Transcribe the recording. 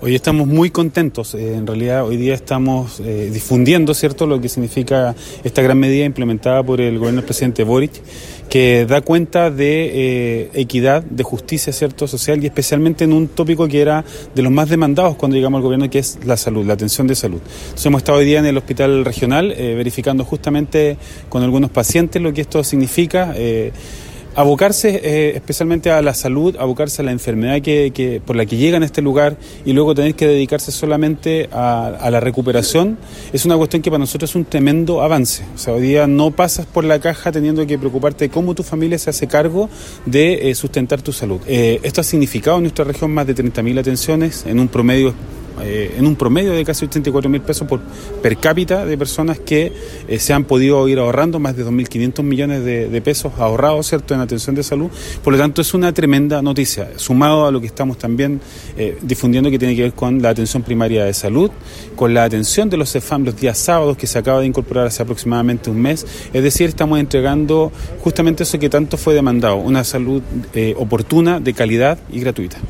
Hoy estamos muy contentos, en realidad hoy día estamos difundiendo, ¿cierto?, lo que significa esta gran medida implementada por el gobierno del presidente Boric, que da cuenta de equidad, de justicia, ¿cierto?, social, y especialmente en un tópico que era de los más demandados cuando llegamos al gobierno, que es la salud, la atención de salud. Entonces hemos estado hoy día en el hospital regional verificando justamente con algunos pacientes lo que esto significa. Abocarse especialmente a la salud, abocarse a la enfermedad por la que llegan a este lugar y luego tener que dedicarse solamente a la recuperación, es una cuestión que para nosotros es un tremendo avance. O sea, hoy día no pasas por la caja teniendo que preocuparte de cómo tu familia se hace cargo de sustentar tu salud. Esto ha significado en nuestra región más de 30.000 atenciones en un promedio de casi 84.000 pesos per cápita de personas que se han podido ir ahorrando, más de 2.500 millones de pesos ahorrados, ¿cierto?, en atención de salud. Por lo tanto, es una tremenda noticia, sumado a lo que estamos también difundiendo, que tiene que ver con la atención primaria de salud, con la atención de los CEFAM los días sábados, que se acaba de incorporar hace aproximadamente un mes. Es decir, estamos entregando justamente eso que tanto fue demandado, una salud oportuna, de calidad y gratuita.